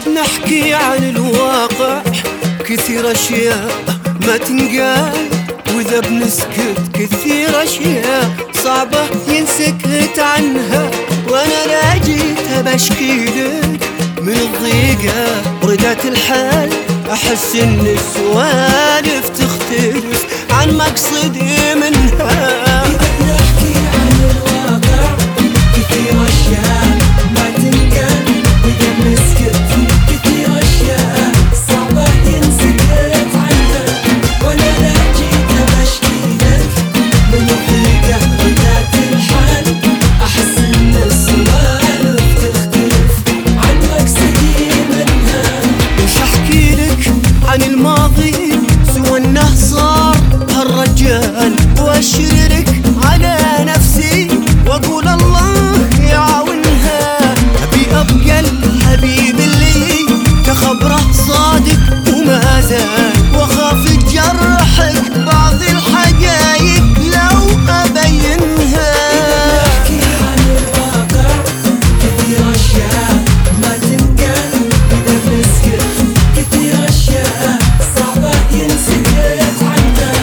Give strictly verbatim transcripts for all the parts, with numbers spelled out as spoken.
نحكي عن الواقع كثير أشياء ما تنقال، وإذا بنسكت كثير أشياء صعبة ينسكت عنها. وأنا لا جيت بشكيلك من الضيقة وردات الحال، أحس إن السوالف تختلف عن مقصدي منها. نحكي عن الواقع كثير أشياء ما تنقال، وإذا بنسكت كثير أشياء صعبة ينسكت عنها. وأنا لا جيت بشكيلك من الضيقة وردات الحال، أحس إن السوالف تختلف عن مقصدي منها. وش أحكي لك عن الماضي سوى إنه صار هالرجال، وأشرك على نفسي وأقول الله يعاونها. أبي أبقى الحبيب اللي كخبره صادق وما زال، وأخاف تجرحك بعض الحقايق لو أبينها. نحكي عن الواقع كثير أشياء ما تنقال، وإذا بنسكت كثير أشياء صعبة ينسكت عنها.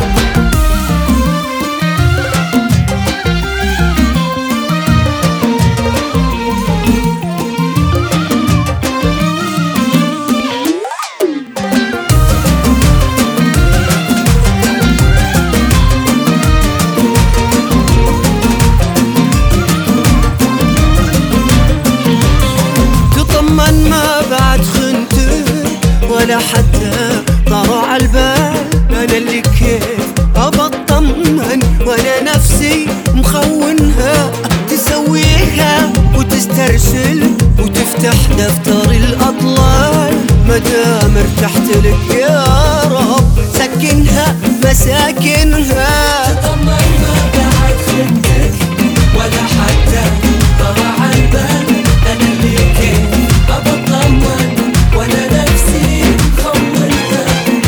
تطمن ما بعد خنتك ولا حتى طار عالبال، أنا اللي كيف أبى أطمن وأنا نفسي مخونها. تسويها وتسترسل وتفتح دفتر الأطلال، مدام ارتحت لك يا رب سكنها مساكنها. تطمن ما بعد خنتك ولا حتى طلع عالبال، أنا اللي كيف أبى أطمن وأنا نفسي مخونها.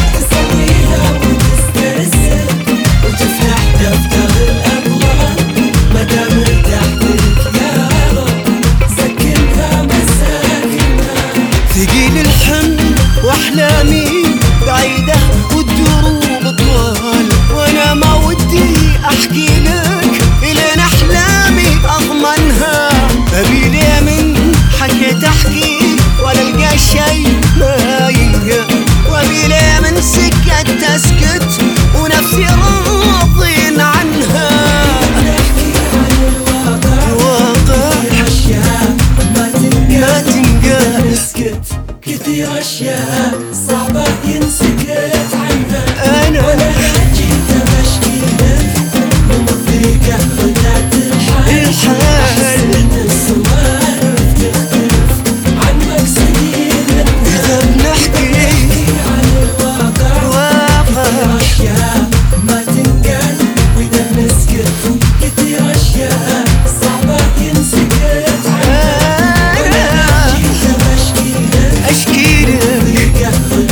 تسويها وتسترسل وتفتح دفتر الأطلال، مدام ارتحت لك يا رب سكنها مساكنها. ثقيل الحمل وأحلامي بعيدة والدروب طوال، وأنا ما ودي أحكي لك إلين أحلامي أضمنها. أبي ليه من حكيت أحكي ولا ألقى شي ما يلقى، وأبي ليه من سكت تسكت ونفسي راضين عنها. نحكي عن الواقع واقع أشياء ما تنقال، ما تنقال، نسكت كثير أشياء صعبة ينسكت عنها. أنا وأنا جيت بشكيلك من الضيقة وردات الحال، الحال. أحس إن السوالف تختلف عن مقصدي منها. إذا بنحكي عن الواقع واقع أشياء ما تنقال، وإذا بنسكت كثير أشياء صعبة ينسكت عنها. أنا جيت بشكيلك أشكي لك ضيقة